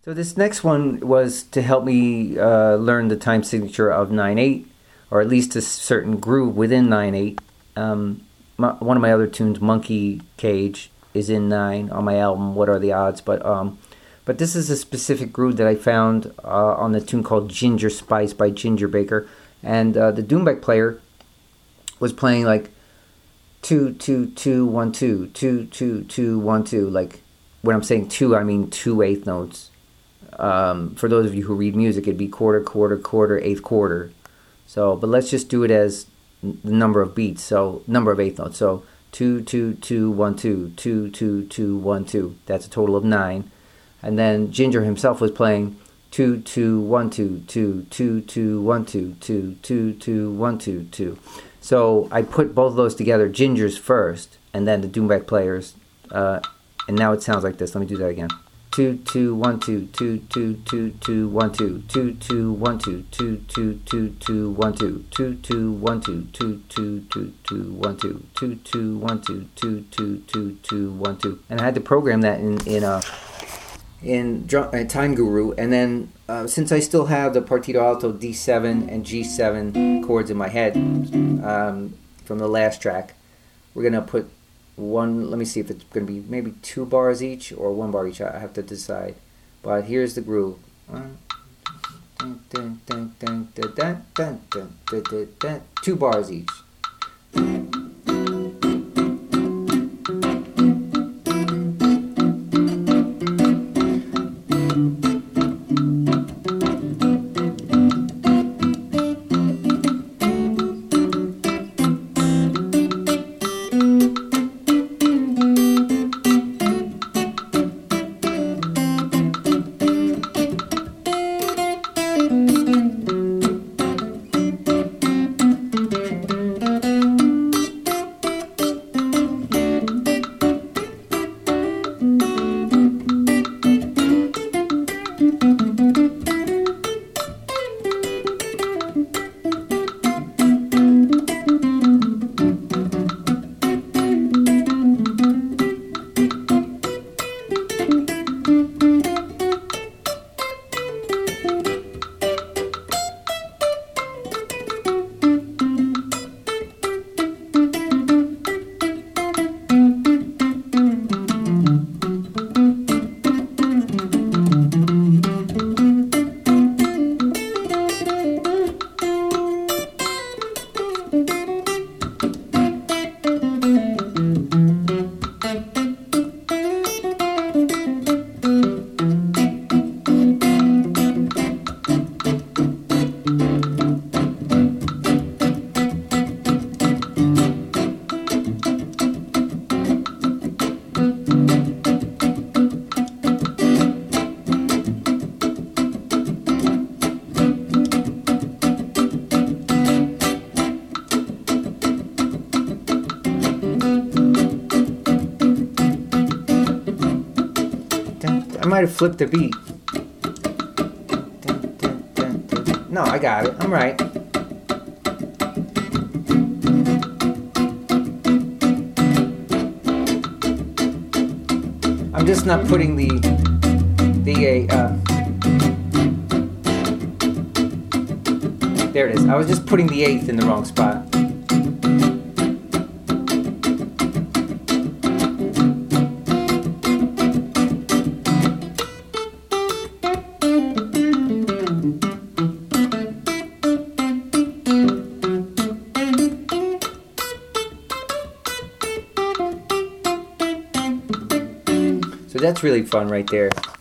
So this next one was to help me learn the time signature of 9/8, or at least a certain groove within 9/8. One of my other tunes, Monkey Cage, is in 9 on my album, What Are the Odds? But this is a specific groove that I found on the tune called Ginger Spice by Ginger Baker. And the Doumbek player was playing like 2-2-2-1-2, 2-2-2-1-2. Like when I'm saying 2, I mean 2 eighth notes. For those of you who read music, it'd be quarter, quarter, quarter, eighth quarter. So, but let's just do it as the number of beats. So, number of eighth notes. So, 2-2-2-1-2, 2-2-2-1-2. That's a total of 9. And then Ginger himself was playing 2-2-1-2, 2-2-2-1-2, 2-2-2-1-2, 2. So I put both of those together, Ginger's first, and then the Doumbek players, and now it sounds like this. Let me do that again. 2-2-1-2, 2-2-2-2-1-2, 2-2-1-2, 2-2-2-2-1-2, 2-2-1-2, 2-2-2-2-1-2, 2-2-1-2, 2-2-2-2-1-2. And I had to program that in Time Guru, and then since I still have the Partito Alto D7 and G7 chords in my head from the last track, we're gonna put one. Let me see if it's gonna be maybe 2 bars each or 1 bar each. I have to decide. But here's the groove. 2 bars each. I might have flipped the beat. No, I got it. I'm right. I'm just not putting the there it is. I was just putting the eighth in the wrong spot. So that's really fun right there.